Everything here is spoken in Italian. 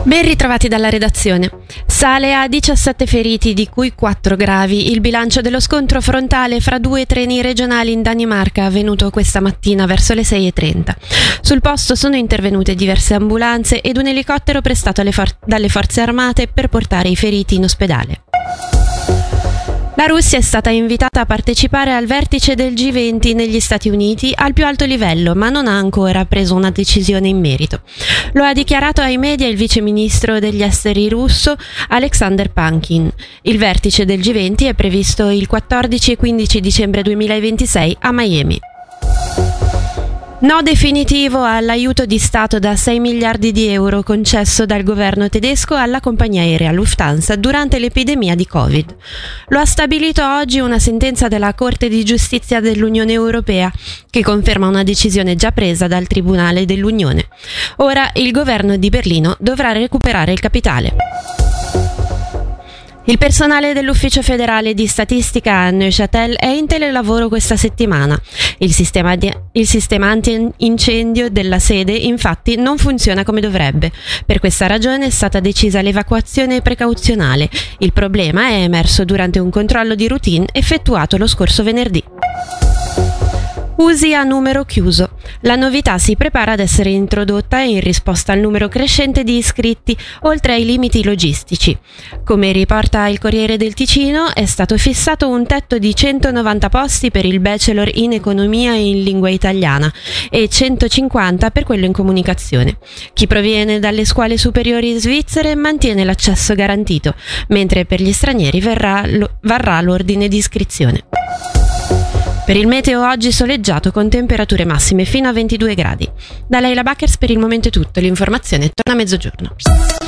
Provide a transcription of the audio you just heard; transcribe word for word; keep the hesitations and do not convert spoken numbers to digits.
Ben ritrovati dalla redazione. Sale a diciassette feriti, di cui quattro gravi, il bilancio dello scontro frontale fra due treni regionali in Danimarca, avvenuto questa mattina verso le sei e trenta. Sul posto sono intervenute diverse ambulanze ed un elicottero prestato alle for- dalle forze armate per portare i feriti in ospedale. La Russia è stata invitata a partecipare al vertice del G venti negli Stati Uniti al più alto livello, ma non ha ancora preso una decisione in merito. Lo ha dichiarato ai media il vice ministro degli esteri russo Alexander Pankin. Il vertice del G venti è previsto il quattordici e quindici dicembre duemilaventisei a Miami. No definitivo all'aiuto di Stato da sei miliardi di euro concesso dal governo tedesco alla compagnia aerea Lufthansa durante l'epidemia di Covid. Lo ha stabilito oggi una sentenza della Corte di Giustizia dell'Unione Europea, che conferma una decisione già presa dal Tribunale dell'Unione. Ora il governo di Berlino dovrà recuperare il capitale. Il personale dell'Ufficio federale di statistica a Neuchâtel è in telelavoro questa settimana. Il sistema, di, il sistema anti-incendio della sede infatti non funziona come dovrebbe. Per questa ragione è stata decisa l'evacuazione precauzionale. Il problema è emerso durante un controllo di routine effettuato lo scorso venerdì. Usi a numero chiuso. La novità si prepara ad essere introdotta in risposta al numero crescente di iscritti, oltre ai limiti logistici. Come riporta il Corriere del Ticino, è stato fissato un tetto di centonovanta posti per il bachelor in economia e in lingua italiana e centocinquanta per quello in comunicazione. Chi proviene dalle scuole superiori svizzere mantiene l'accesso garantito, mentre per gli stranieri verrà, lo, varrà l'ordine di iscrizione. Per il meteo oggi soleggiato con temperature massime fino a ventidue gradi. Da Leila Bakers per il momento è tutto, l'informazione torna a mezzogiorno.